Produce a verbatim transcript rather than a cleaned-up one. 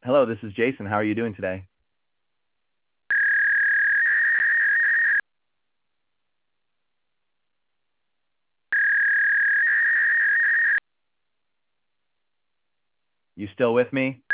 Hello, this is Jason. How are you doing today? You still with me?